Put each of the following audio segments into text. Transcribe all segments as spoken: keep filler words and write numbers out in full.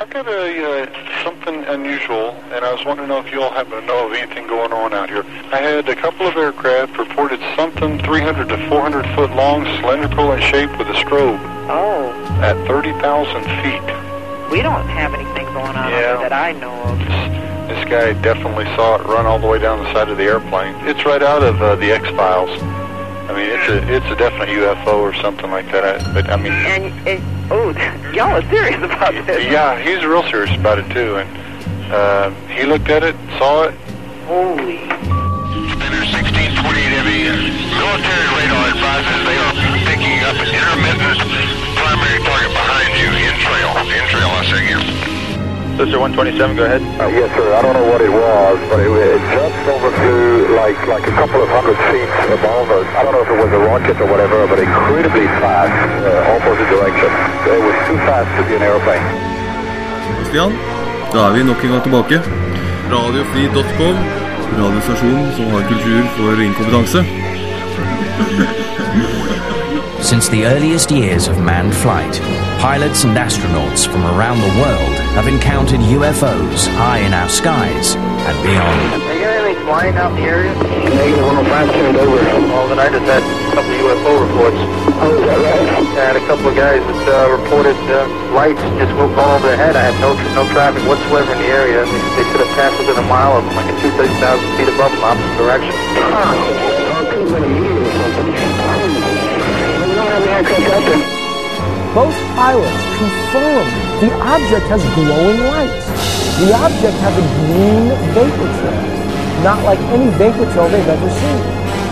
I've got a, uh, something unusual, and I was wanting to know if you all happen to know of anything going on out here. I had a couple of aircraft reported something three hundred to four hundred foot long, cylindrical in shape with a strobe. Oh. At thirty thousand feet. We don't have anything going on yeah. over that I know of. This, this guy definitely saw it run all the way down the side of the airplane. It's right out of uh, the X-Files. I mean, it's a it's a definite U F O or something like that. I, but I mean, and it, oh, y'all are serious about this? Yeah, he's real serious about it too. And uh, he looked at it, saw it. Holy! Spinner sixteen twenty-eight heavy. Military radar advises they are picking up an intermittent primary target behind you in trail. In trail, I say here. Sister one twenty-seven, go ahead. Uh, yes, sir. I don't know what it was, but it, it jumped over to like like a couple of hundred feet above us. I don't know if it was a rocket or whatever, but incredibly fast, uh, opposite direction. It was too fast to be an airplane. Stian, da er vi nok en gang tilbake. radiofri punktum com, radiostasjonen som har kultur for inkompetanse. Since the earliest years of manned flight, pilots and astronauts from around the world have encountered U F Os high in our skies and beyond. Are you anything flying out in the area? Negative one oh five turned over. Oh, then I just had a couple of U F O reports. Oh, is that right? I had a couple of guys that uh, reported uh, lights just went all over their head. I had no no traffic whatsoever in the area. They, they should have passed within a mile of them, like a two thousand feet above them, opposite direction. Oh, it could have been a meteor or something. Both pilots confirm the object has glowing lights. The object has a green vapor trail, not like any vapor trail they've ever seen.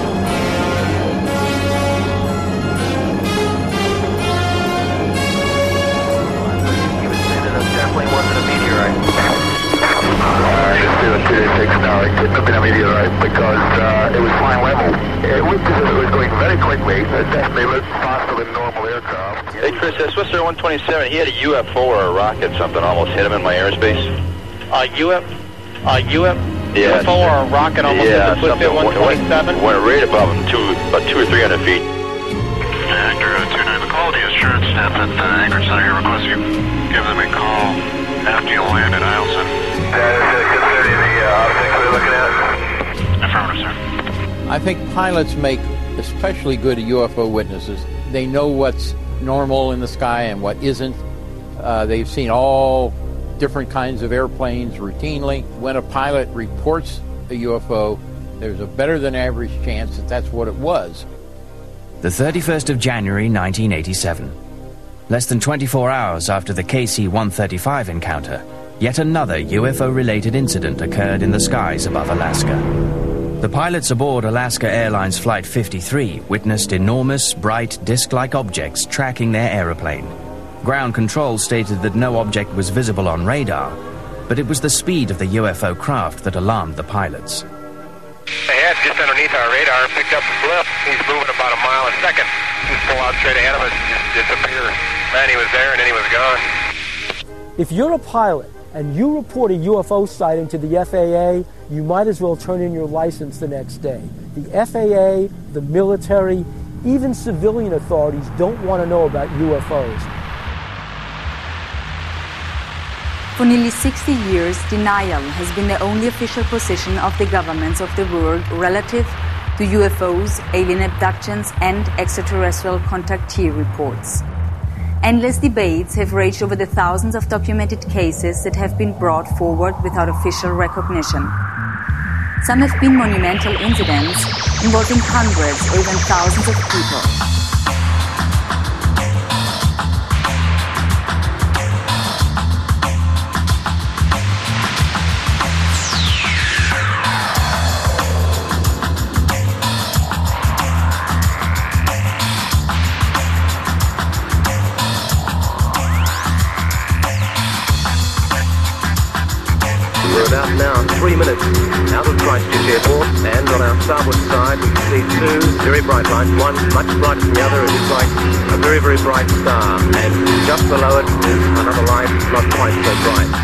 It definitely wasn't a meteorite. Uh, just doing two six now. It couldn't have been a meteorite because uh, it was flying level. It looked as if it was going very quickly. It definitely looked faster than normal aircraft. Hey Chris, uh, Swisser one twenty-seven, he had a U F O or a rocket, something almost hit him in my airspace. Uh, U F, uh, U F, yeah, U F O or a rocket almost yeah, hit the Swisser one twenty-seven? Went, went right above him, two, about two or three hundred feet. Actor oh two nine, the quality assurance staff at the Anchorage Center here requests you give them a call after you land at Eielson. That is considered the uh, object we're looking at? Affirmative, sir. I think pilots make especially good U F O witnesses. They know what's normal in the sky and what isn't. Uh, they've seen all different kinds of airplanes routinely. When a pilot reports a U F O, there's a better than average chance that that's what it was. The thirty-first of January nineteen eighty-seven. Less than twenty-four hours after the K C one thirty-five encounter, yet another U F O-related incident occurred in the skies above Alaska. The pilots aboard Alaska Airlines Flight fifty-three witnessed enormous, bright, disc-like objects tracking their aeroplane. Ground control stated that no object was visible on radar, but it was the speed of the U F O craft that alarmed the pilots. Ahead, just underneath our radar, picked up a blip. He's moving about a mile a second. He's pull out straight ahead of us, just disappear. Man, he was there and then he was gone. If you're a pilot and you report a U F O sighting to the F A A, you might as well turn in your license the next day. The F A A, the military, even civilian authorities don't want to know about U F Os. For nearly sixty years, denial has been the only official position of the governments of the world relative to U F Os, alien abductions, and extraterrestrial contactee reports. Endless debates have raged over the thousands of documented cases that have been brought forward without official recognition. Some have been monumental incidents involving hundreds or even thousands of people. We're about now three minutes out of Christchurch Airport, and on our starboard side we can see two very bright lights, one much brighter than the other. It is like a very, very bright star, and just below it is another light not quite so bright.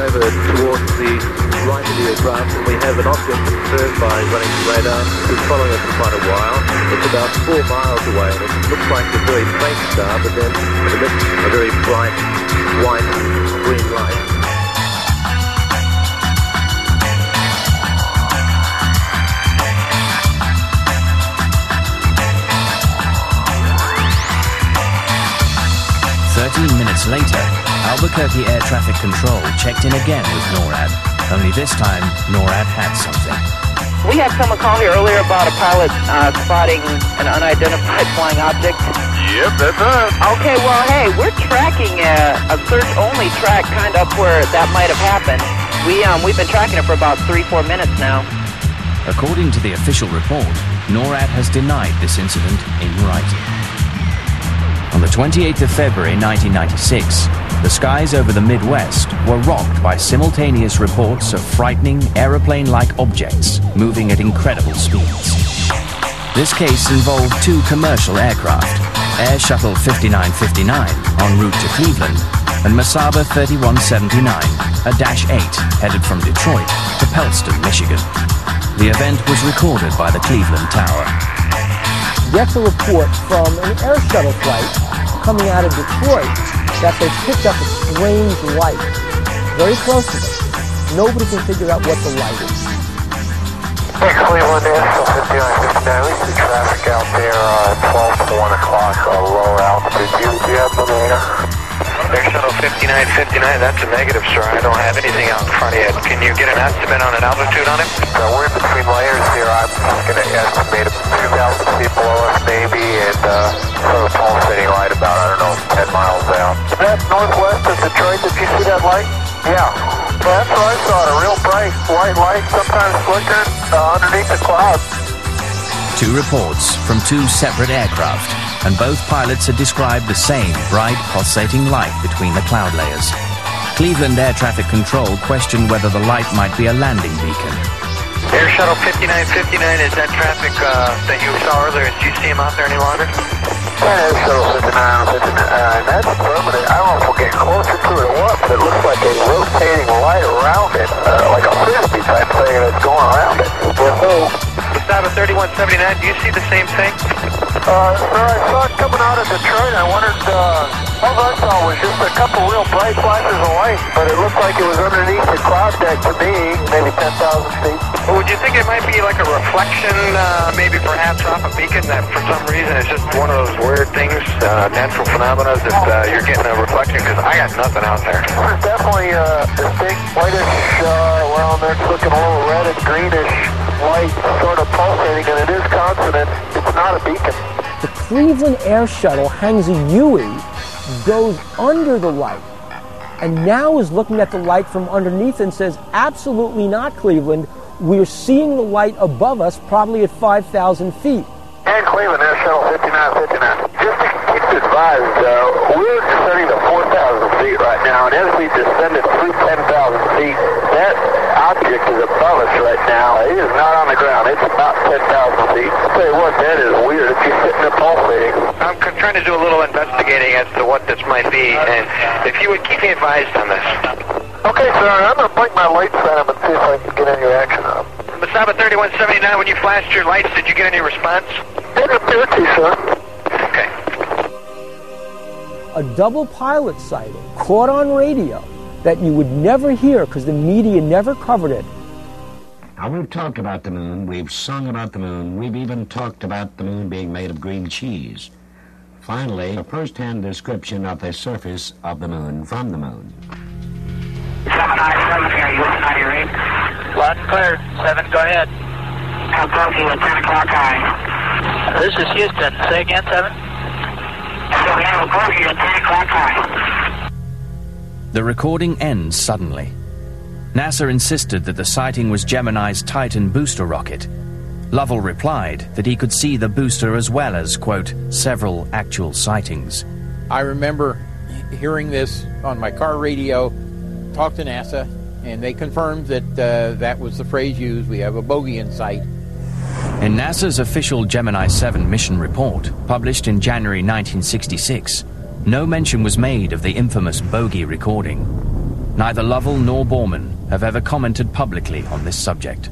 over towards the right of the aircraft, and we have an object confirmed by running the radar. It's been following us for quite a while. It's about four miles away, and it looks like a very faint star, but then it emits a very bright white green light. Thirteen minutes later, Albuquerque Air Traffic Control checked in again with NORAD. Only this time, NORAD had something. We had someone call here earlier about a pilot uh, spotting an unidentified flying object. Yep, that's us. Okay, well, hey, we're tracking a, a search-only track kind of up where that might have happened. We, um, we've been tracking it for about three, four minutes now. According to the official report, NORAD has denied this incident in writing. On the twenty-eighth of February nineteen ninety-six, the skies over the Midwest were rocked by simultaneous reports of frightening aeroplane-like objects moving at incredible speeds. This case involved two commercial aircraft, Air Shuttle fifty-nine fifty-nine en route to Cleveland and Mesaba thirty-one seventy-nine, a Dash eight headed from Detroit to Pellston, Michigan. The event was recorded by the Cleveland Tower. Gets a report from an air shuttle flight coming out of Detroit that they picked up a strange light very close to them. Nobody can figure out what the light is. Hey, Cleveland, Air Shuttle fifty-nine fifty-nine. We see traffic out there uh, twelve to one o'clock, uh, lower altitude. Do you, do you have the radar? Air Shuttle fifty-nine fifty-nine, that's a negative, sir. I don't have anything out in front of you. Can you get an estimate on an altitude on it? So we're in between layers here. I'm going to estimate two thousand feet below us, maybe, and uh, sort of pulsating light about, I don't know, ten miles out. That northwest of Detroit, did you see that light? Yeah. Well, that's what I saw, a real bright white light, sometimes flickering uh, underneath the clouds. Two reports from two separate aircraft, and both pilots had described the same bright, pulsating light between the cloud layers. Cleveland Air Traffic Control questioned whether the light might be a landing beacon. Air Shuttle fifty-nine fifty-nine, is that traffic uh, that you saw earlier? Do you see him out there any longer? Yeah, Air Shuttle fifty-nine fifty-nine, that's permanent. I don't know if we'll get closer to it or what, but it looks like a rotating light around it, uh, like a frisbee type thing that's going around it. Whoa. Mesaba thirty-one seventy-nine, do you see the same thing? Uh, sir, I saw it coming out of Detroit. I wondered, uh, all I saw was just a couple real bright flashes of light, but it looked like it was underneath the cloud deck to me, maybe ten thousand feet. Well, would you think it might be like a reflection, uh, maybe perhaps off a beacon that for some reason it's just one of those weird things, uh, natural phenomena that uh, you're getting a reflection? Because I got nothing out there. There's definitely a uh, distinct whitish, uh, well, it's looking a little red and greenish light sort of pulsating, and it is consonant. It's not a beacon. The Cleveland Air Shuttle hangs a U I, goes under the light, and now is looking at the light from underneath and says, absolutely not, Cleveland. We're seeing the light above us, probably at five thousand feet. And Cleveland Air Shuttle fifty-nine fifty-nine. Just to keep you advised, uh, we're descending to four thousand feet right now, and as we descended through ten thousand feet, that object is above us right now. It is not on the ground. It's about ten thousand feet. I'll tell you what, that is weird. It's just sitting there pulsating. I'm c- trying to do a little investigating as to what this might be, and if you would keep me advised on this. Okay, sir. I'm going to blink my lights on him and see if I can get any reaction on him. Mesaba thirty-one seventy-nine, when you flashed your lights, did you get any response? It appeared to, sir. Okay. A double pilot sighting caught on radio that you would never hear because the media never covered it. Now, we've talked about the moon, we've sung about the moon, we've even talked about the moon being made of green cheese. Finally, a first-hand description of the surface of the moon from the moon. seven nine seven here, you listen on your eight. Loud and clear. seven, go ahead. Albuquerque with ten o'clock high. This is Houston. Say again, seven. Albuquerque with ten o'clock high. The recording ends suddenly. NASA insisted that the sighting was Gemini's Titan booster rocket. Lovell replied that he could see the booster as well as, quote, several actual sightings. I remember hearing this on my car radio, talked to NASA, and they confirmed that uh, that was the phrase used, we have a bogey in sight. In NASA's official Gemini seven mission report, published in January nineteen sixty-six, no mention was made of the infamous bogey recording. Neither Lovell nor Borman have ever commented publicly on this subject.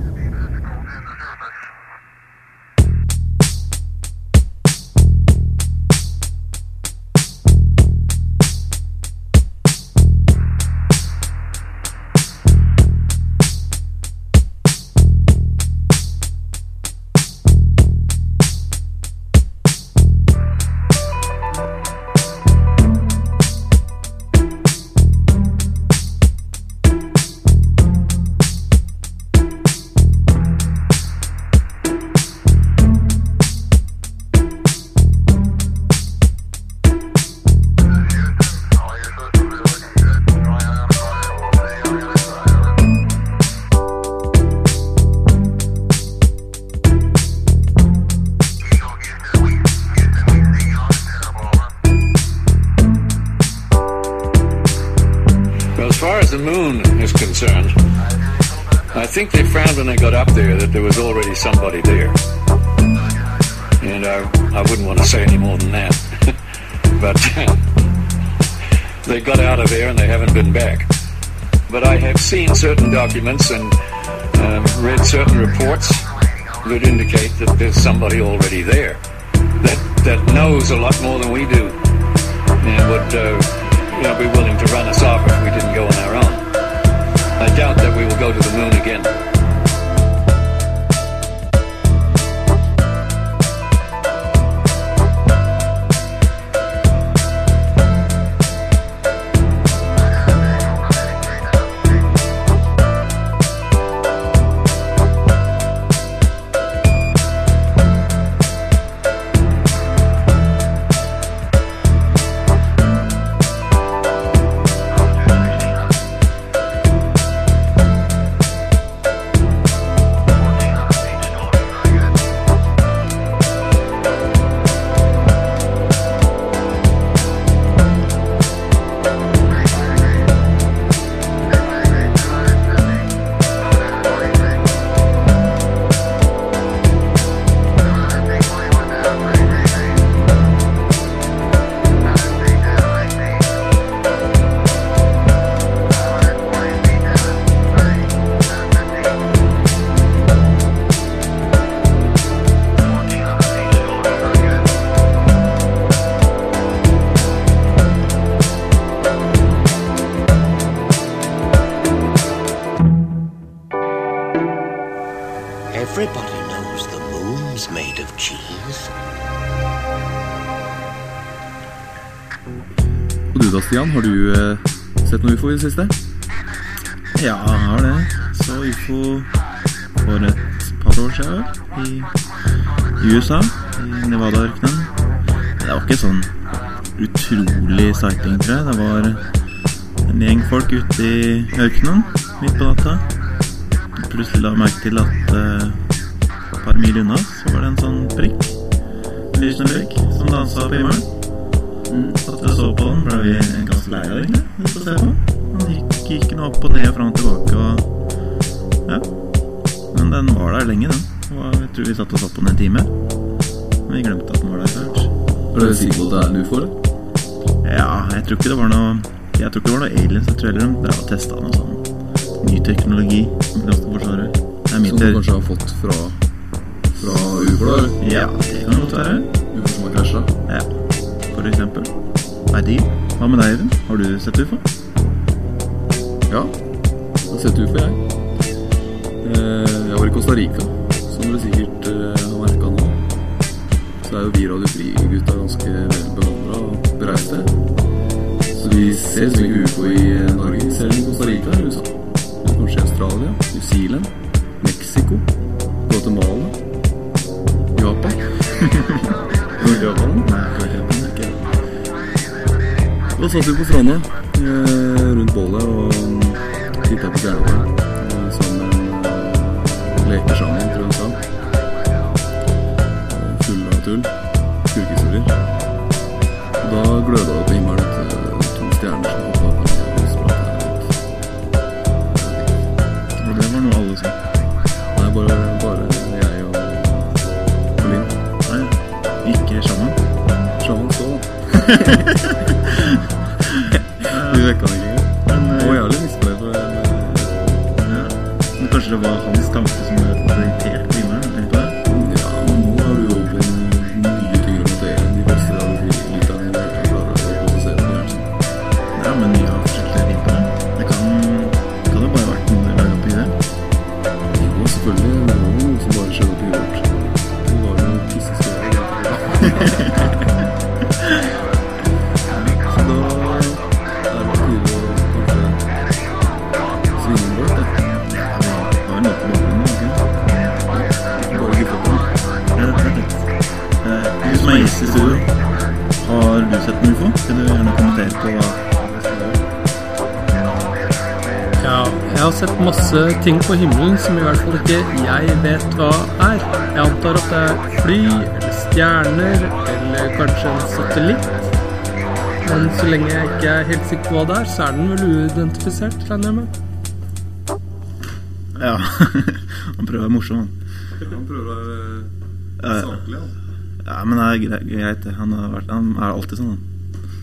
I think they found when they got up there that there was already somebody there. And I, I wouldn't want to say any more than that. But they got out of there and they haven't been back. But I have seen certain documents and uh, read certain reports that indicate that there's somebody already there that, that knows a lot more than we do and would uh, you know, be willing to run us off if we didn't go on our own. I doubt that we will go to the moon again. Everybody knows the moon's made of cheese. Og du da, Stian, har du eh, sett noe U F O I det siste? Ja, jeg har det. Så U F O for et par år siden i, i U S A, i Nevada-ørkenen. Det var ikke sånn utrolig sighting, tror jeg. Det var en gjeng folk ute i ørkenen, midt på natta. Plutselig la jeg merke til at uh, et par mil unna så var det en sånn prikk, en liten prikk som danset på himmelen. Mm, satt jeg så på den, ble vi ganske leie egentlig, å se på. Han gikk, gikk noe opp og ned og frem og tilbake og ja, men den var der lenge den. Og jeg tror vi satt og satt på den en time, men vi glemte at den var der først. Er du sikker på at det er en U F O, eller? Ja, jeg tror ikke det var noe jeg tror ikke det var noe aliens, jeg tror heller de drev og testet noe sånn ny teknologi som Forsvaret. Som du kanskje har fått fra, fra U F O, eller? Ja, det kan godt være. U F O som har krasjet? Ja, for eksempel. Nei, de. Hva med deg, Even? Har du sett U F O? Ja, jeg har sett U F O, jeg. Eh, jeg var i Costa Rica, som dere sikkert eh, har merket nå. Så er jo vi radiofri-gutta ganske velbevandret og bereiste. Så vi ser så mye U F O i Norge, vi ser den i Costa Rica eller U S A. Kanskje i Australia, New Zealand, Mexico, Guatemala, Japan. Japan? Nei, Japan er ikke det. Da satt vi på stranda eh, rundt bålet og tittet på stjernene eh, som en eh, lekesjaman, tror jeg han sa. Eh, full av tull, skurkhistorier. Da glødet det på himmelen et to stjerner som hoppet på. Noe alle som. Nei, bare, bare jeg og, og Linn. Nei, ikke Shaman. Shaman så da. Vi vekket han ikke. Men uh, oh, ja. kanskje det var hans tanke som orienterte vinneren, tenker du det? Ja, men nå er du jo over en mye tyngre materie enn de fleste radioflyutdannere klarer å produsere på det. Ja, men mye av forskjellige riper. Det kan, det kan jo bare vært noe de laget opp i det. Jo, selvfølgelig. Det var jo noe som bare skjedde opp i vårt. Det var jo pisseskøy. Så da er det på tide å svinge bort, det. Ja, vi har jo nødt til bakgrunnen, ikke? Bare gifte på. Det er det. Du som er gjest i studio, har du sett noe U F O? Skal du gjerne kommentere på hva? Ja, jeg har sett masse ting på himmelen som i hvert fall ikke jeg vet hva er. Jeg antar at det er fly, eller stjerner, eller kanskje en satellitt. Men så lenge jeg ikke er helt sikker på hva det er, så er den vel uidentifisert, regner jeg med. Ja, han prøver å være morsom, han. Han prøver å være saklig, han. Ja, men det er greit, han, har vært, han er alltid sånn, han.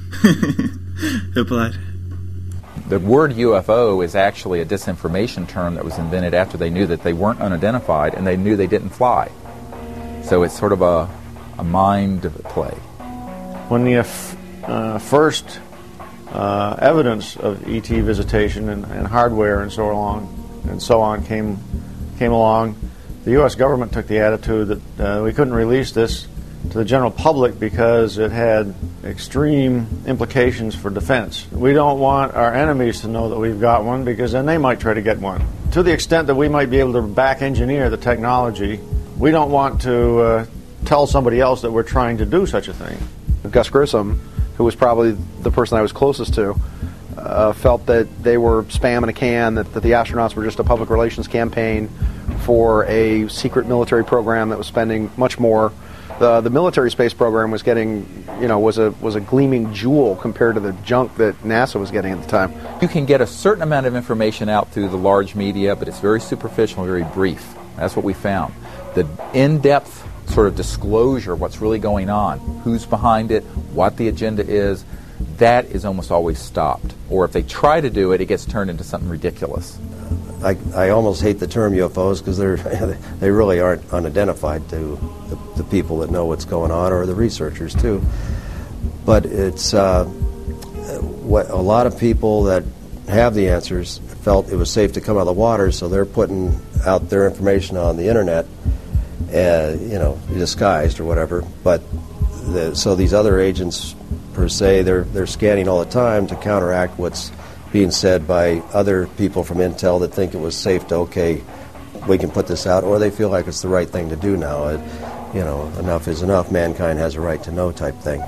Hør på det her. The word U F O is actually a disinformation term that was invented after they knew that they weren't unidentified and they knew they didn't fly. So it's sort of a, a mind play. When the f- uh, first uh, evidence of E T visitation and, and hardware and so on and so on came came along, the U S government took the attitude that uh, we couldn't release this to the general public because it had extreme implications for defense. We don't want our enemies to know that we've got one because then they might try to get one. To the extent that we might be able to back engineer the technology, we don't want to uh, tell somebody else that we're trying to do such a thing. Gus Grissom, who was probably the person I was closest to, uh, felt that they were spam in a can, that, that the astronauts were just a public relations campaign for a secret military program that was spending much more. The, the military space program was getting, you know, was a was a gleaming jewel compared to the junk that NASA was getting at the time. You can get a certain amount of information out through the large media, but it's very superficial, very brief. That's what we found. The in-depth sort of disclosure of what's really going on, who's behind it, what the agenda is, that is almost always stopped. Or if they try to do it, it gets turned into something ridiculous. I, I almost hate the term U F Os because they're they really aren't unidentified to the, the people that know what's going on, or the researchers too. But it's uh, what a lot of people that have the answers felt it was safe to come out of the water, so they're putting out their information on the internet, uh, you know, disguised or whatever. But the, so these other agents, per se, they're they're scanning all the time to counteract what's being said by other people from Intel that think it was safe to, okay, we can put this out, or they feel like it's the right thing to do now. It, you know, enough is enough, mankind has a right to know type thing.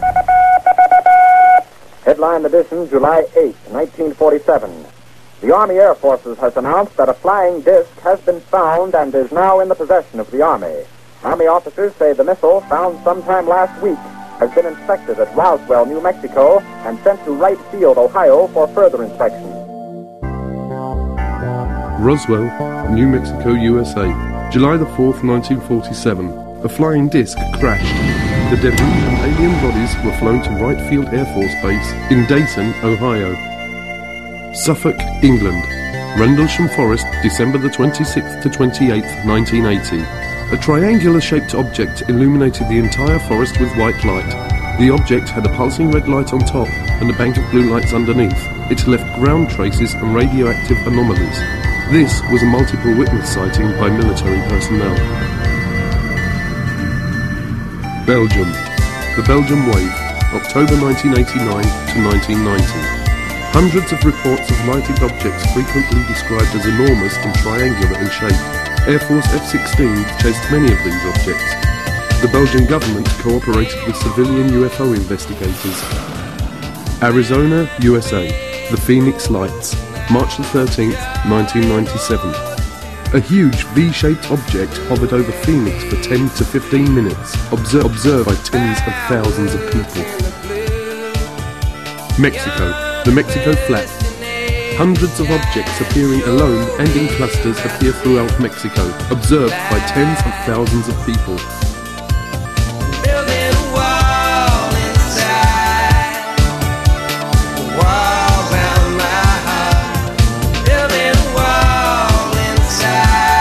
Headline edition, July eighth, nineteen forty-seven. The Army Air Forces has announced that a flying disc has been found and is now in the possession of the Army. Army officers say the missile, found sometime last week, has been inspected at Roswell, New Mexico, and sent to Wright Field, Ohio, for further inspection. Roswell, New Mexico, U S A, July the fourth, nineteen forty-seven. A flying disc crashed. The debris and alien bodies were flown to Wright Field Air Force Base in Dayton, Ohio. Suffolk, England. Rendlesham Forest, December the twenty-sixth to twenty-eighth, nineteen eighty. A triangular-shaped object illuminated the entire forest with white light. The object had a pulsing red light on top and a bank of blue lights underneath. It left ground traces and radioactive anomalies. This was a multiple witness sighting by military personnel. Belgium. The Belgian Wave, October nineteen eighty-nine to nineteen ninety. Hundreds of reports of lighted objects frequently described as enormous and triangular in shape. Air Force F sixteen chased many of these objects. The Belgian government cooperated with civilian U F O investigators. Arizona, U S A. The Phoenix Lights, March the thirteenth, nineteen ninety-seven. A huge V-shaped object hovered over Phoenix for ten to fifteen minutes, observed, observed by tens of thousands of people. Mexico, the Mexico Flat. Hundreds of objects appearing alone and in clusters appear throughout Mexico, observed by tens of thousands of people. Wall round my heart, building a wall inside.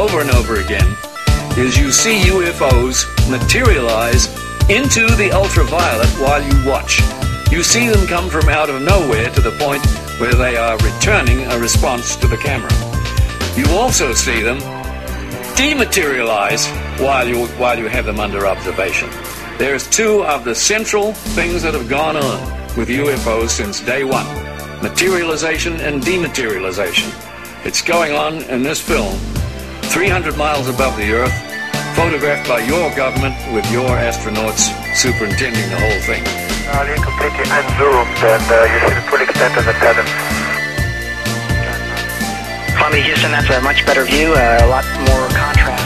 over and over again is you see U F Os materialize into the ultraviolet while you watch. You see them come from out of nowhere to the point where they are returning a response to the camera. You also see them dematerialize while you while you have them under observation. There's two of the central things that have gone on with U F Os since day one: materialization and dematerialization. It's going on in this film, three hundred miles above the Earth, photographed by your government with your astronauts superintending the whole thing. Uh, you're completely unzoomed, and uh, you see the full extent of the pattern. Columbia, Houston, that's a much better view, uh, a lot more contrast.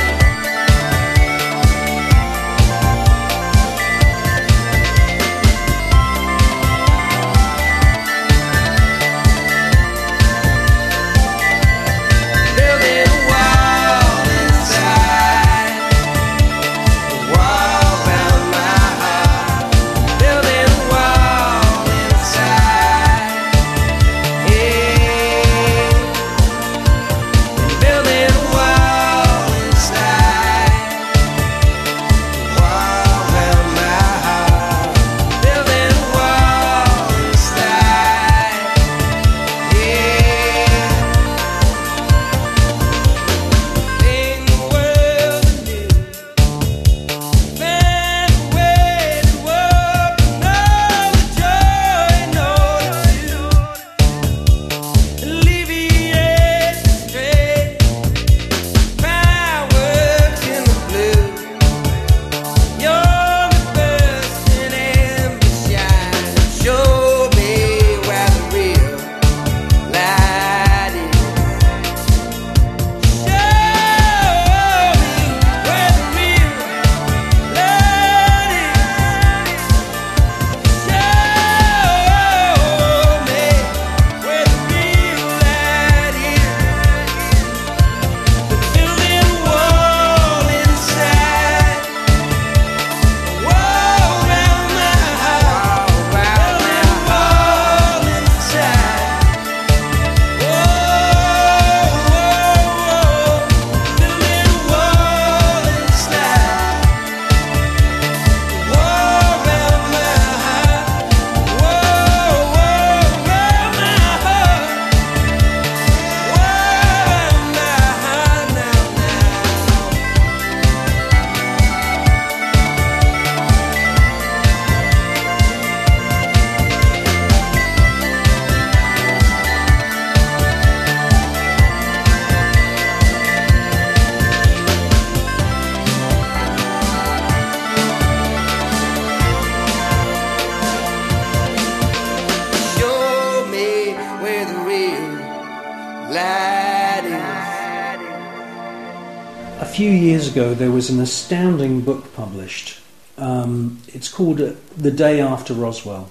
A few years ago there was an astounding book published. Um, it's called uh, The Day After Roswell.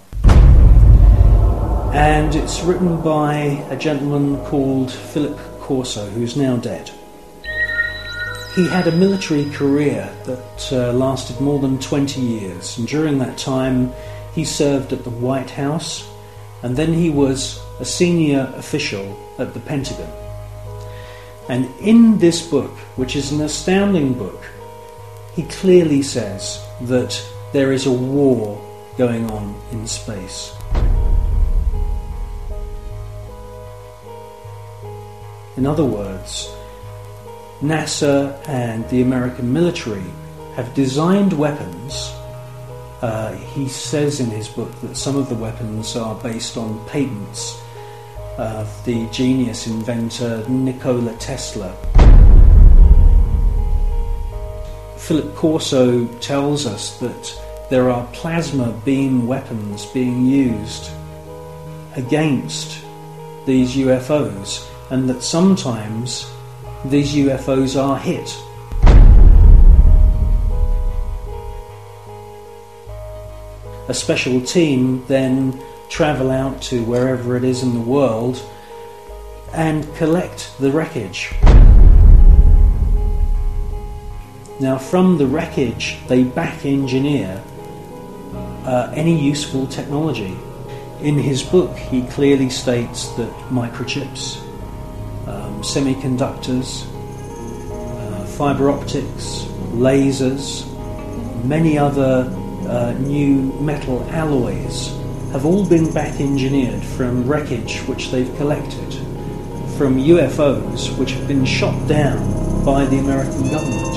And it's written by a gentleman called Philip Corso, who's now dead. He had a military career that uh, lasted more than twenty years, and during that time he served at the White House, and then he was a senior official at the Pentagon. And in this book, which is an astounding book, he clearly says that there is a war going on in space. In other words, NASA and the American military have designed weapons. Uh, he says in his book that some of the weapons are based on patents of the genius inventor Nikola Tesla. Philip Corso tells us that there are plasma beam weapons being used against these U F Os, and that sometimes these U F Os are hit. A special team then travel out to wherever it is in the world and collect the wreckage. Now, from the wreckage, they back engineer uh, any useful technology. In his book, he clearly states that microchips, um, semiconductors, fibre optics, lasers, many other uh, new metal alloys have all been back engineered from wreckage which they've collected, from U F Os which have been shot down by the American government.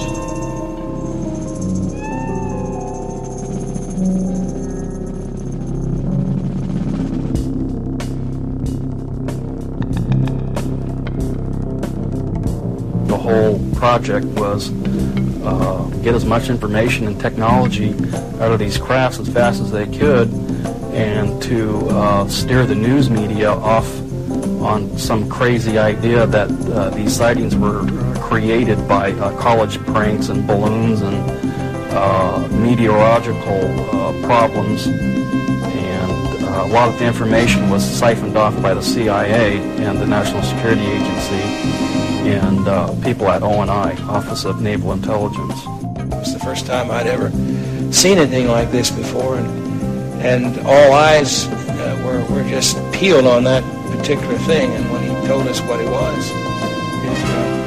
The whole project was uh, get as much information and technology out of these crafts as fast as they could, and to uh, steer the news media off on some crazy idea that uh, these sightings were created by uh, college pranks and balloons and uh, meteorological uh, problems. And uh, a lot of the information was siphoned off by the C I A and the National Security Agency and uh, people at O N I, Office of Naval Intelligence. It was the first time I'd ever seen anything like this before, and and all eyes uh, were, were just peeled on that particular thing. And when he told us what it was, it,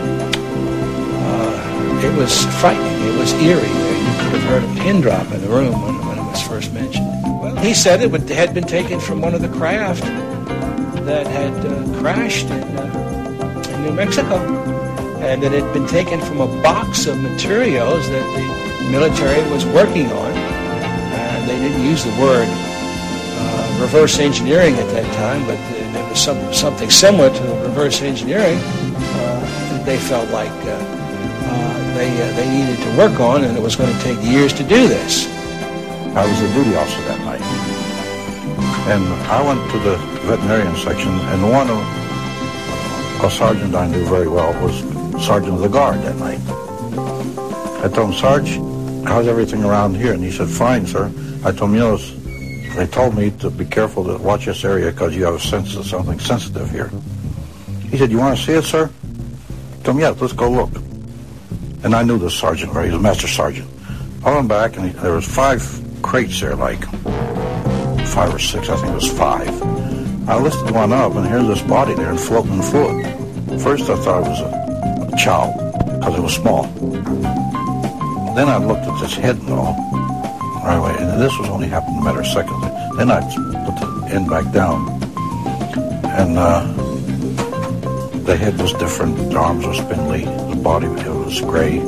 uh, uh, it was frightening. It was eerie. You could have heard a pin drop in the room when, when it was first mentioned. Well, he said it would, had been taken from one of the craft that had uh, crashed in, uh, in New Mexico, and that it had been taken from a box of materials that the military was working on. They didn't use the word uh, reverse engineering at that time, but there was some, something similar to reverse engineering uh, that they felt like uh, uh, they, uh, they needed to work on, and it was going to take years to do this. I was a duty officer that night, and I went to the veterinarian section, and one of a sergeant I knew very well was sergeant of the guard that night. I told him, Sarge, how's everything around here? And he said, fine, sir. I told him, you know, they told me to be careful to watch this area because you have a sense of something sensitive here. He said, you want to see it, sir? I told him, yeah, let's go look. And I knew the sergeant, right? He was a master sergeant. I went back, and he, there was five crates there, like five or six, I think it was five. I lifted one up, and here's this body there floating in fluid. First, I thought it was a, a child because it was small. Then I looked at this head and all. Right away, and this was only happened a matter of seconds. Then I put the end back down, and uh, the head was different, the arms were spindly, the body it was gray.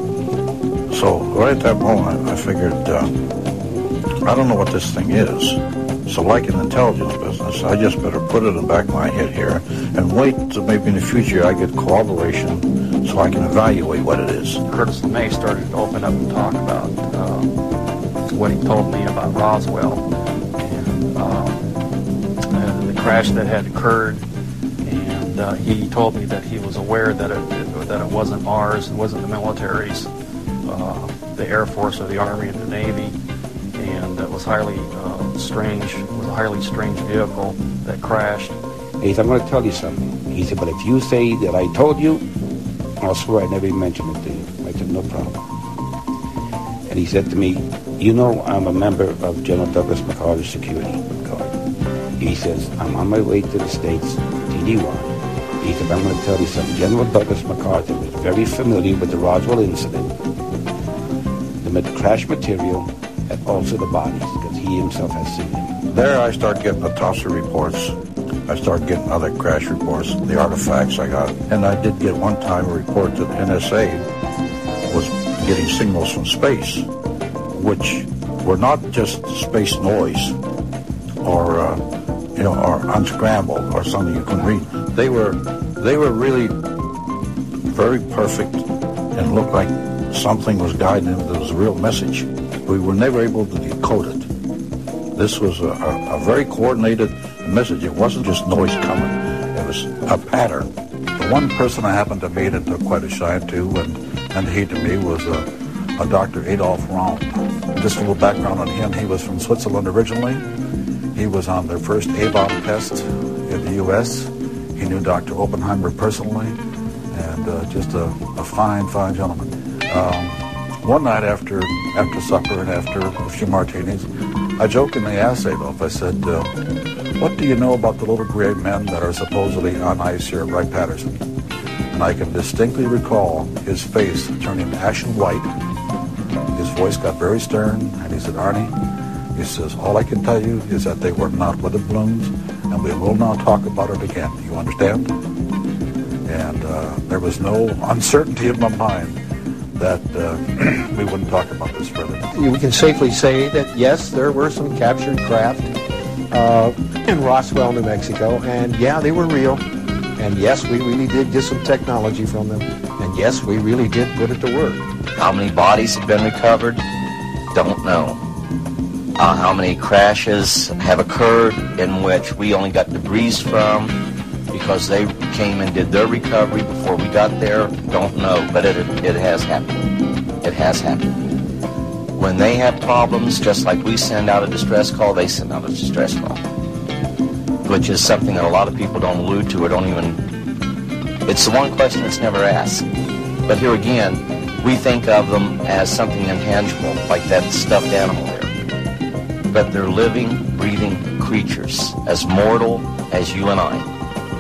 So right at that moment, I figured, uh, I don't know what this thing is. So like in the intelligence business, I just better put it in the back of my head here and wait till maybe in the future I get corroboration so I can evaluate what it is. Curtis LeMay started to open up and talk about uh, what he told me about Roswell and, um, and the crash that had occurred, and uh, he told me that he was aware that it, it, that it wasn't ours, it wasn't the military's, uh, the Air Force or the Army and the Navy, and it was highly uh, strange, it was a highly strange vehicle that crashed. He said, I'm going to tell you something. He said, but if you say that I told you, I'll swear I never even mentioned it to you. I said, no problem. And he said to me, you know, I'm a member of General Douglas MacArthur's security guard. He says, I'm on my way to the States, T D Y. He said, I'm going to tell you something. General Douglas MacArthur was very familiar with the Roswell incident, the crash material, and also the bodies, because he himself has seen them. There I start getting the Tosser reports. I start getting other crash reports, the artifacts I got. And I did get one time a report that N S A was getting signals from space, which were not just space noise or, uh, you know, or unscrambled or something you couldn't read. They were, they were really very perfect and looked like something was guiding them. There was a real message. We were never able to decode it. This was a, a, a very coordinated message. It wasn't just noise coming. It was a pattern. The one person I happened to meet and took quite a shine to, and, and he to me, was a, a Doctor Adolf Raum. Just a little background on him. He was from Switzerland originally. He was on their first A-bomb test in the U S He knew Doctor Oppenheimer personally, and uh, just a, a fine, fine gentleman. Um, one night after after supper and after a few martinis, I jokingly asked Adolf, I said, uh, what do you know about the little gray men that are supposedly on ice here at Wright-Patterson? And I can distinctly recall his face turning ashen white. His voice got very stern, and he said, Arnie, he says, all I can tell you is that they were not weather balloons, and we will not talk about it again. You understand? And uh, there was no uncertainty in my mind that uh, we wouldn't talk about this further. We can safely say that, yes, there were some captured craft uh, in Roswell, New Mexico, and yeah, they were real. And yes, we really did get some technology from them. And yes, we really did put it to work. How many bodies have been recovered? Don't know. Uh, how many crashes have occurred in which we only got debris from because they came and did their recovery before we got there? Don't know, but it, it has happened. It has happened. When they have problems, just like we send out a distress call, they send out a distress call, which is something that a lot of people don't allude to or don't even... It's the one question that's never asked. But here again, we think of them as something intangible, like that stuffed animal there. But they're living, breathing creatures, as mortal as you and I.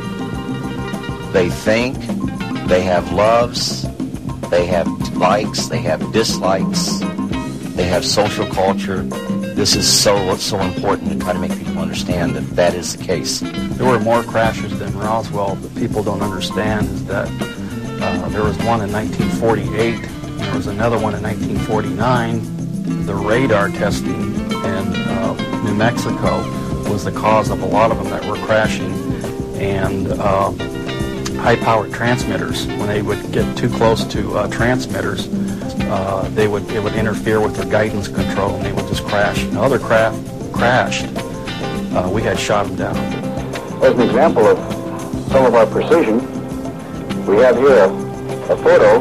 They think, they have loves, they have likes, they have dislikes, they have social culture. This is so so important to try to make people understand that that is the case. There were more crashes than Roswell, but people don't understand is that uh, there was one in nineteen forty-eight, there was another one in nineteen forty-nine. The radar testing in uh, New Mexico was the cause of a lot of them that were crashing, and uh, high-powered transmitters, when they would get too close to uh, transmitters, uh, they would it would interfere with their guidance control, and they would just crash. And other craft crashed. Uh, we had shot them down. As an example of some of our precision, we have here a, a photo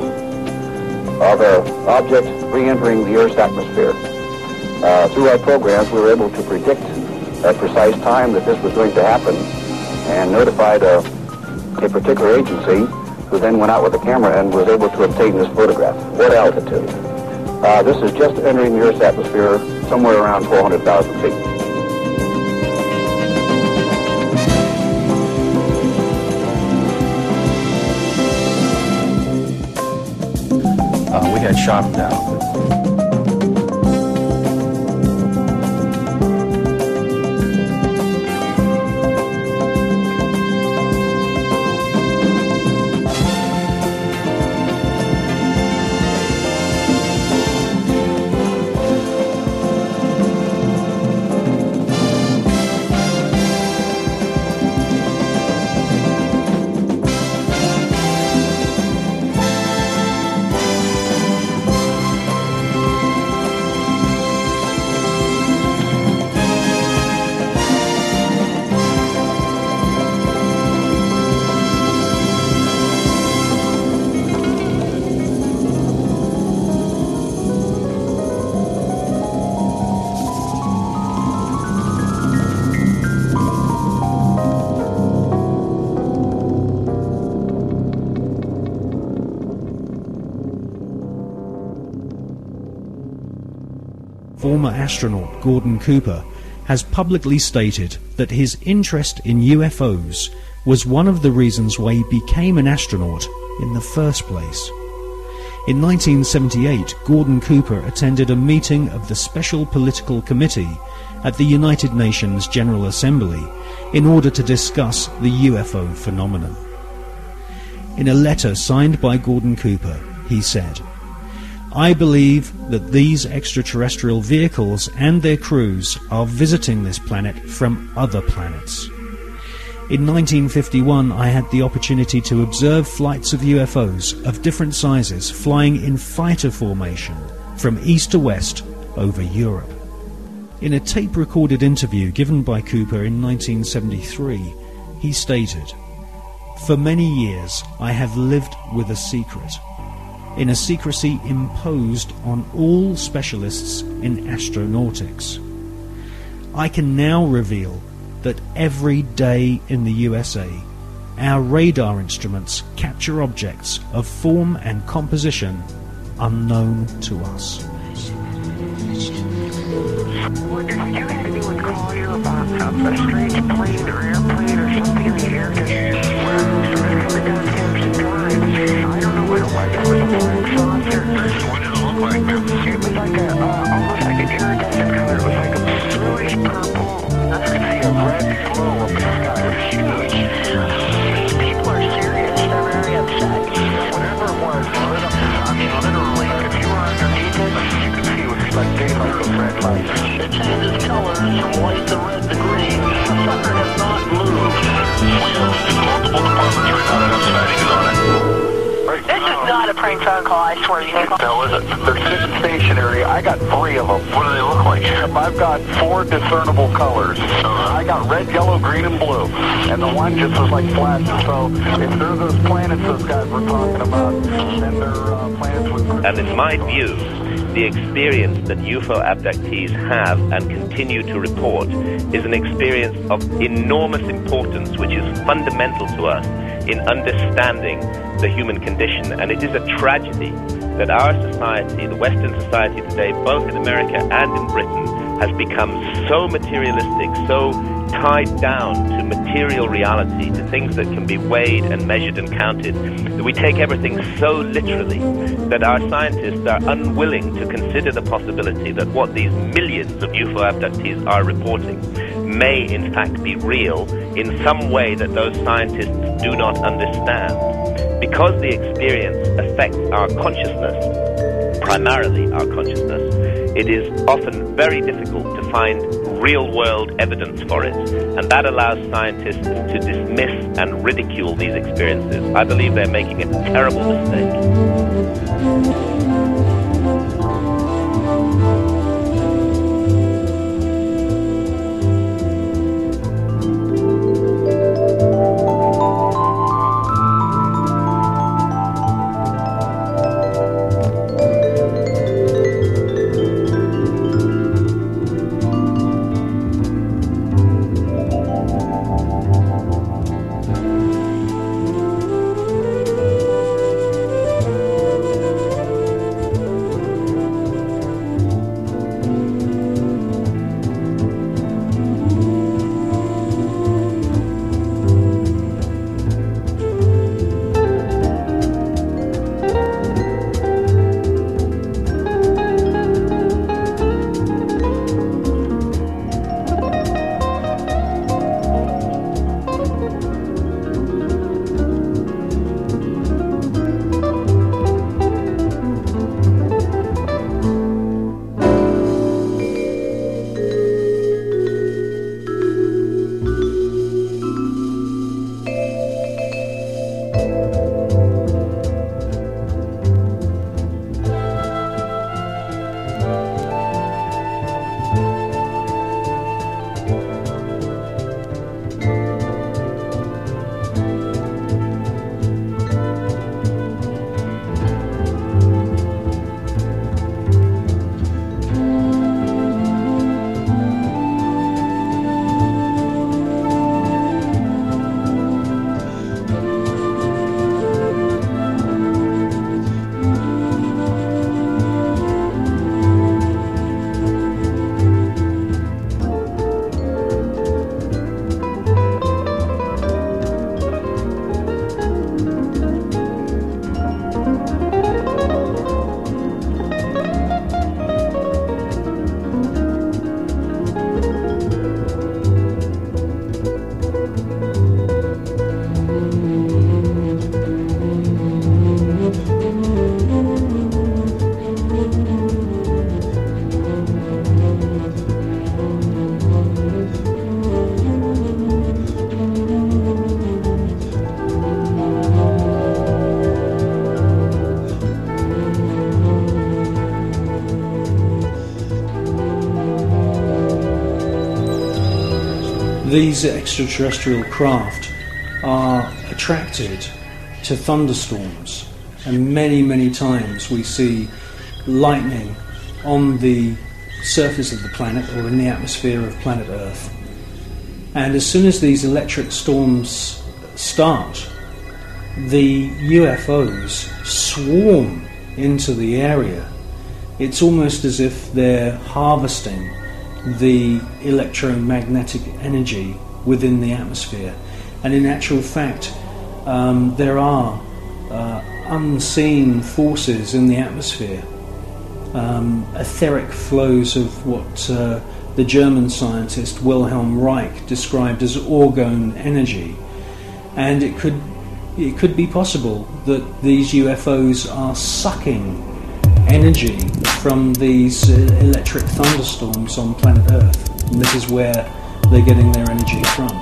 of an object re-entering the Earth's atmosphere. Uh, through our programs, we were able to predict at precise time that this was going to happen and notified a, a particular agency who then went out with a camera and was able to obtain this photograph. What altitude? Uh, this is just entering the Earth's atmosphere somewhere around four hundred thousand feet. Uh, we had shot them down. Former astronaut Gordon Cooper has publicly stated that his interest in U F Os was one of the reasons why he became an astronaut in the first place. In nineteen seventy-eight, Gordon Cooper attended a meeting of the Special Political Committee at the United Nations General Assembly in order to discuss the U F O phenomenon. In a letter signed by Gordon Cooper, he said, "I believe that these extraterrestrial vehicles and their crews are visiting this planet from other planets. In nineteen fifty-one, I had the opportunity to observe flights of U F Os of different sizes flying in fighter formation from east to west over Europe." In a tape-recorded interview given by Cooper in nineteen seventy-three, he stated, "For many years I have lived with a secret, in a secrecy imposed on all specialists in astronautics. I can now reveal that every day in the U S A, our radar instruments capture objects of form and composition unknown to us." Wonder if you had anyone call you about a strange plane or airplane or something in the air just where it was coming down Townsend Drive? look like? It was like a, uh, almost like an iridescent color. It was like a bluish purple. I could see a red glow up in the sky. It was huge. These people are serious. They're very upset. Whatever it was, lit up. I mean, literally, if you were underneath it, you could see it was like daylight with red lights. It changes colors from white to red to green. The sucker has not moved. We have multiple departments right now that have sightings on it. Right. This is not a prank phone call, I swear to you. No, is it? They're sitting stationary. I got three of them. What do they look like? I've got four discernible colors. I got red, yellow, green, and blue. And the one just was like flashing. So if they're those planets those guys were talking about, then they're uh, planets with... And in my view, the experience that U F O abductees have and continue to report is an experience of enormous importance, which is fundamental to us in understanding the human condition. And it is a tragedy that our society, the Western society today, both in America and in Britain, has become so materialistic, so tied down to material reality, to things that can be weighed and measured and counted, that we take everything so literally that our scientists are unwilling to consider the possibility that what these millions of U F O abductees are reporting may in fact be real in some way that those scientists do not understand. Because the experience affects our consciousness, primarily our consciousness, it is often very difficult to find real-world evidence for it, and that allows scientists to dismiss and ridicule these experiences. I believe they're making a terrible mistake. These extraterrestrial craft are attracted to thunderstorms, and many, many times we see lightning on the surface of the planet or in the atmosphere of planet Earth. And as soon as these electric storms start, the U F Os swarm into the area. It's almost as if they're harvesting the electromagnetic energy within the atmosphere. And in actual fact, um, there are uh, unseen forces in the atmosphere um, etheric flows of what uh, the German scientist Wilhelm Reich described as orgone energy. And it could it could be possible that these U F Os are sucking energy from these uh, electric thunderstorms on planet Earth. And this is where they're getting their energy from.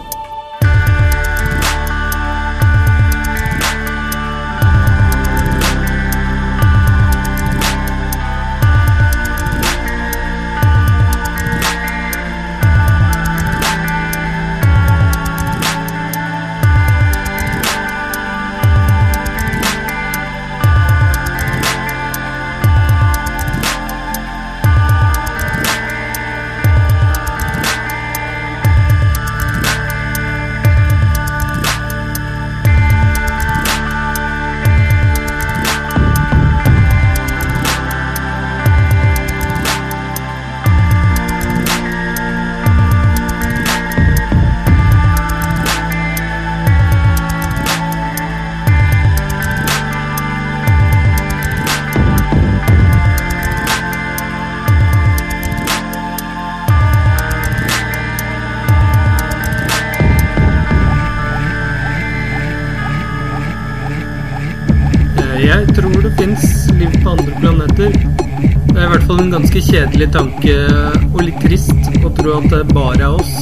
Jeg tror det finnes liv på andre planeter. Det er I hvert fall en ganske kjedelig tanke og litt trist å tro at det bare er oss.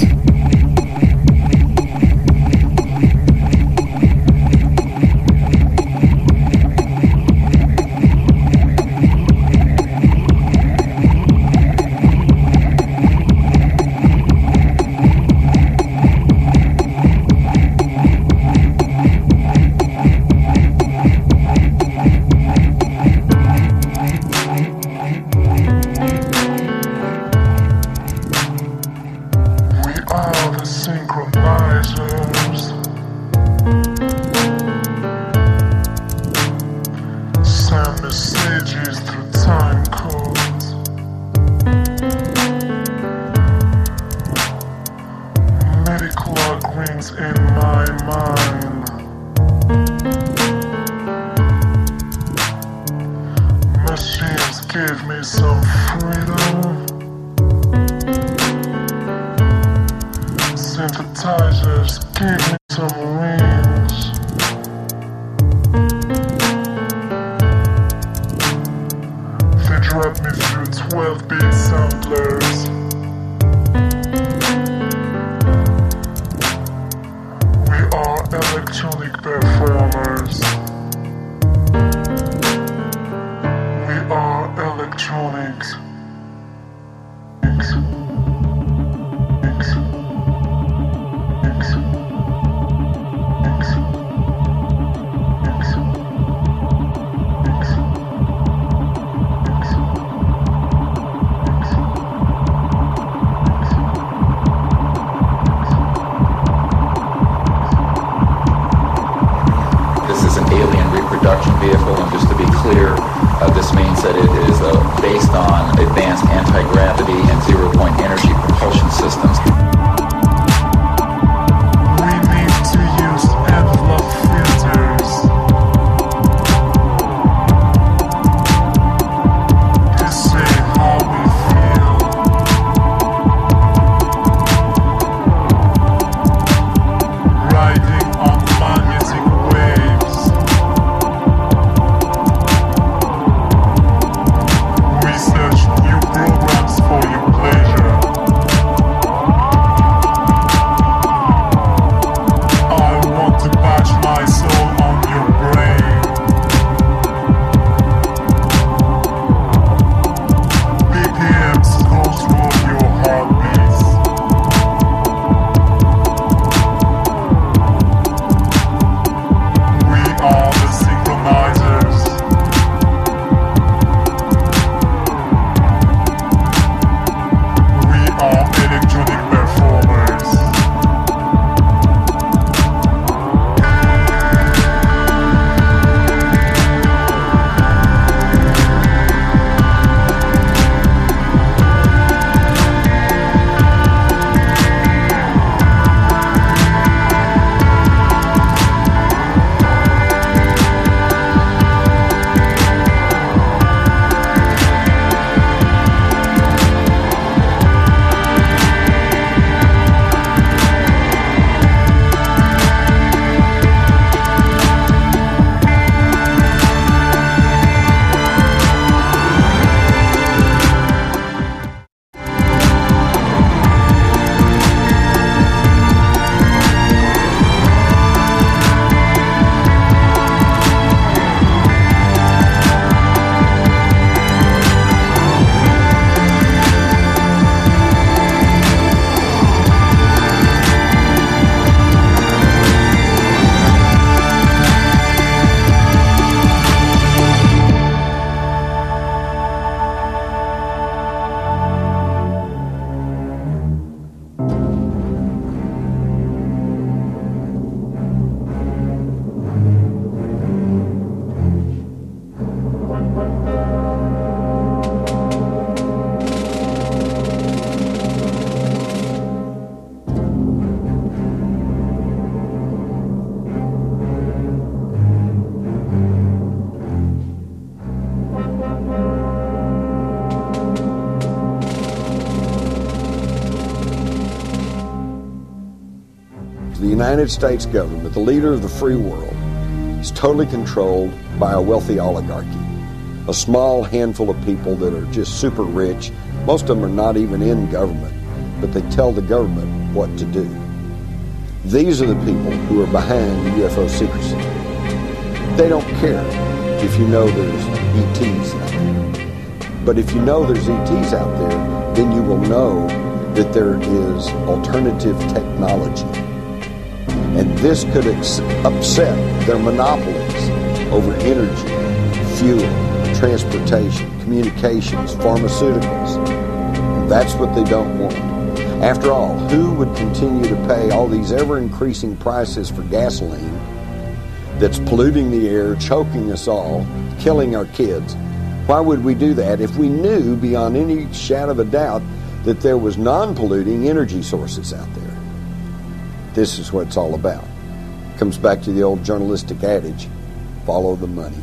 Research new programs for your pleasure. United States government, the leader of the free world, is totally controlled by a wealthy oligarchy. A small handful of people that are just super rich. Most of them are not even in government, but they tell the government what to do. These are the people who are behind the U F O secrecy. They don't care if you know there's E Ts out there. But if you know there's E Ts out there, then you will know that there is alternative technology. And this could ex- upset their monopolies over energy, fuel, transportation, communications, pharmaceuticals. And that's what they don't want. After all, who would continue to pay all these ever-increasing prices for gasoline that's polluting the air, choking us all, killing our kids? Why would we do that if we knew beyond any shadow of a doubt that there was non-polluting energy sources out there? This is what it's all about. Comes back to the old journalistic adage, follow the money.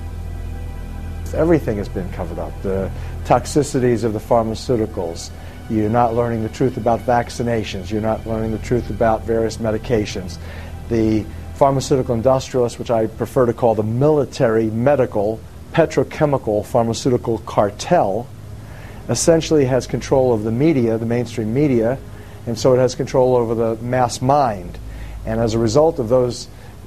Everything has been covered up. The toxicities of the pharmaceuticals. You're not learning the truth about vaccinations. You're not learning the truth about various medications. The pharmaceutical industrialists, which I prefer to call the military, medical, petrochemical pharmaceutical cartel, essentially has control of the media, the mainstream media, and so it has control over the mass mind. And as a result of those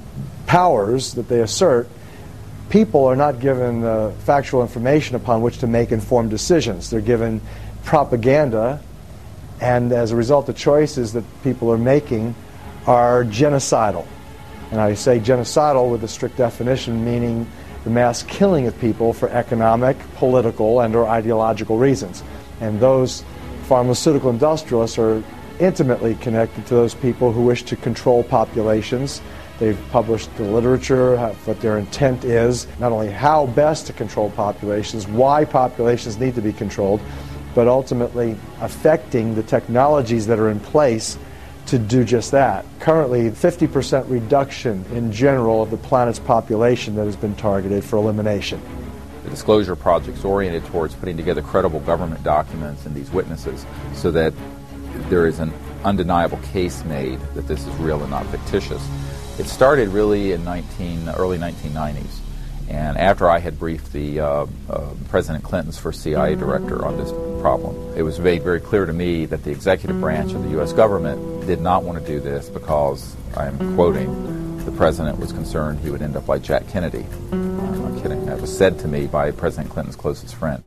powers that they assert, people are not given uh, factual information upon which to make informed decisions. They're given propaganda, and as a result, the choices that people are making are genocidal. And I say genocidal with a strict definition, meaning the mass killing of people for economic, political, and or ideological reasons. And those pharmaceutical industrialists are intimately connected to those people who wish to control populations. They've published the literature, what their intent is, not only how best to control populations, why populations need to be controlled, but ultimately affecting the technologies that are in place to do just that. Currently, fifty percent reduction in general of the planet's population that has been targeted for elimination. The Disclosure Project is oriented towards putting together credible government documents and these witnesses so that there is an undeniable case made that this is real and not fictitious. It started really in nineteen, early nineteen nineties, and after I had briefed the uh, uh, President Clinton's first C I A director on this problem, it was made very clear to me that the executive branch of the U S government did not want to do this because, I'm quoting, the President was concerned he would end up like Jack Kennedy. I'm not kidding. That was said to me by President Clinton's closest friend.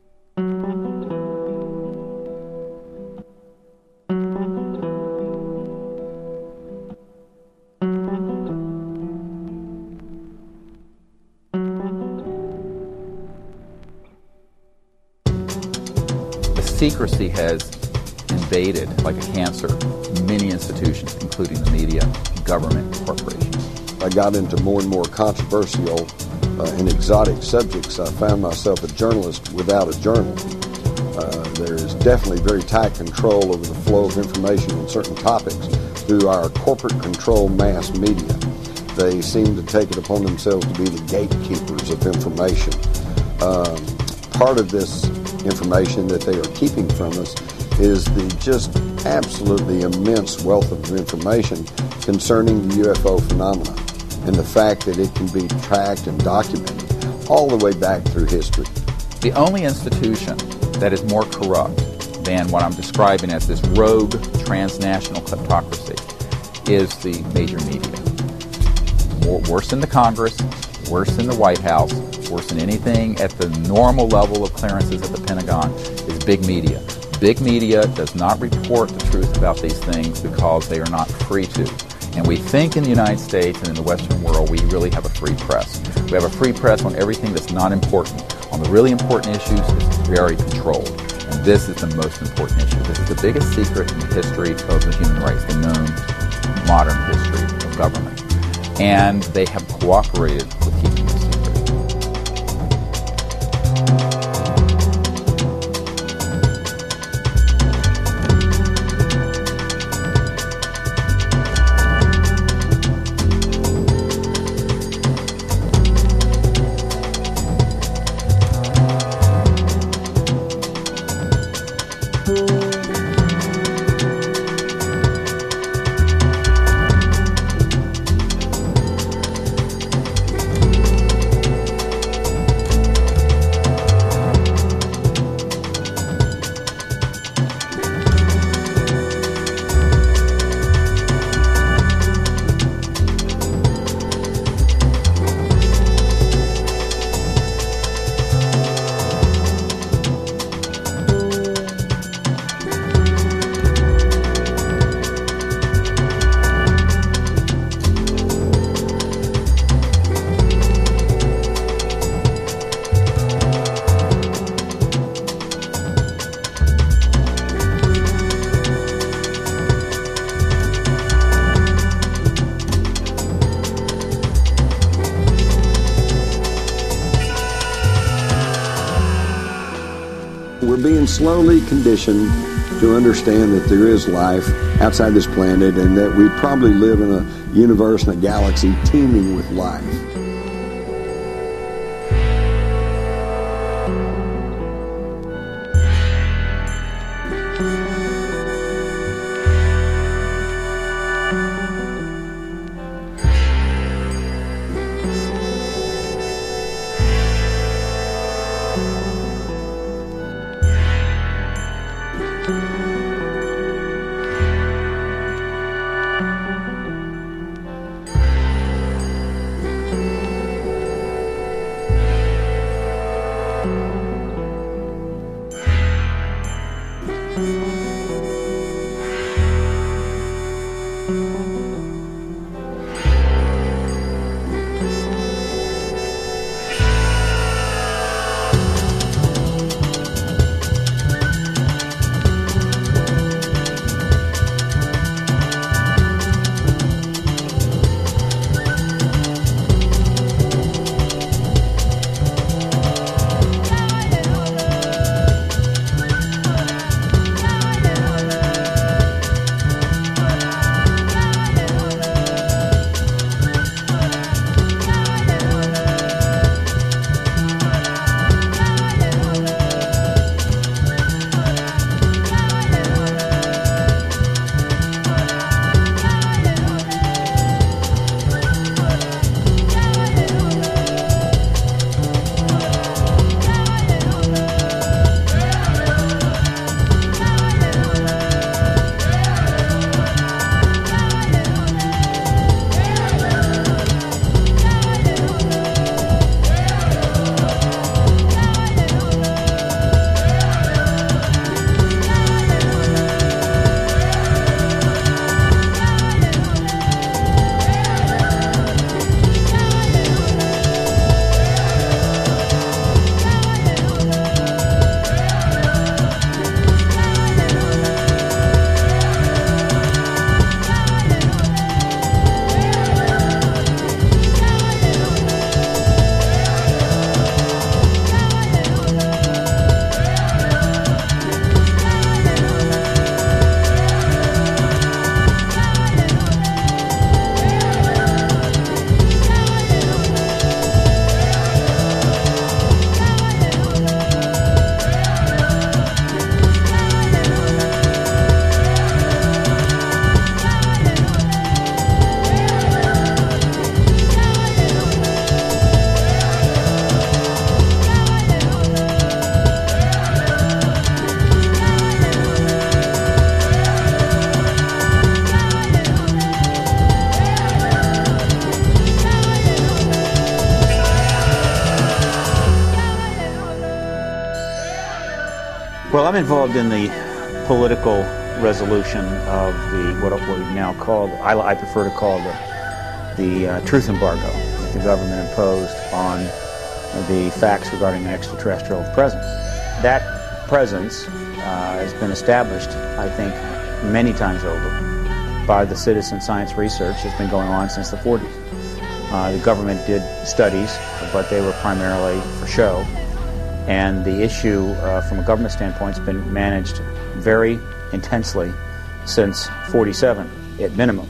Secrecy has invaded, like a cancer, many institutions, including the media, government, corporations. I got into more and more controversial uh, and exotic subjects. I found myself a journalist without a journal. Uh, there is definitely very tight control over the flow of information on certain topics through our corporate-controlled mass media. They seem to take it upon themselves to be the gatekeepers of information. Um, part of this information that they are keeping from us is the just absolutely immense wealth of information concerning the U F O phenomena and the fact that it can be tracked and documented all the way back through history. The only institution that is more corrupt than what I'm describing as this rogue transnational kleptocracy is the major media. More, worse than the Congress, worse than the White House, worse than anything at the normal level of clearances at the Pentagon is big media. Big media does not report the truth about these things because they are not free to. And we think in the United States and in the Western world we really have a free press. We have a free press on everything that's not important. On the really important issues, it's very controlled. And this is the most important issue. This is the biggest secret in the history of the human race, the known modern history of government. And they have cooperated with keeping it secret. slowly conditioned to understand that there is life outside this planet and that we probably live in a universe and a galaxy teeming with life. Well, I'm involved in the political resolution of the what we now call, I, I prefer to call the, the uh, truth embargo that the government imposed on the facts regarding an extraterrestrial presence. That presence uh, has been established, I think, many times over by the citizen science research that's been going on since the forties. Uh, the government did studies, but they were primarily for show. And the issue, uh, from a government standpoint, has been managed very intensely since forty-seven, at minimum.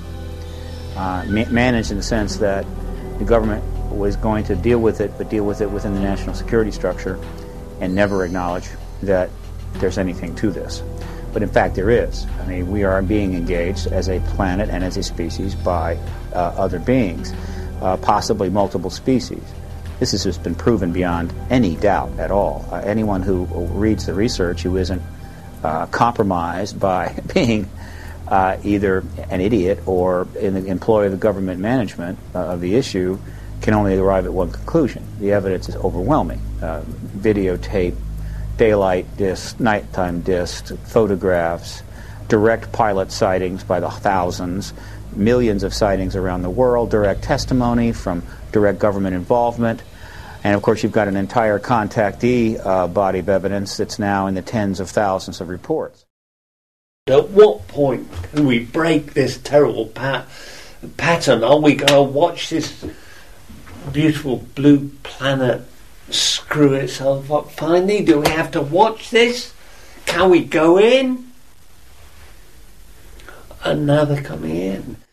Uh, ma managed in the sense that the government was going to deal with it, but deal with it within the national security structure and never acknowledge that there's anything to this. But in fact, there is. I mean, we are being engaged as a planet and as a species by uh, other beings, uh, possibly multiple species. This has just been proven beyond any doubt at all. Uh, anyone who reads the research who isn't uh, compromised by being uh, either an idiot or in the employ of the government management uh, of the issue can only arrive at one conclusion. The evidence is overwhelming. Uh, videotape, daylight discs, nighttime discs, photographs, direct pilot sightings by the thousands, millions of sightings around the world, direct testimony from direct government involvement, and of course you've got an entire contactee uh, body of evidence that's now in the tens of thousands of reports. At what point can we break this terrible pat pattern? Are we going to watch this beautiful blue planet screw itself up finally? Do we have to watch this? Can we go in? And now they're coming in.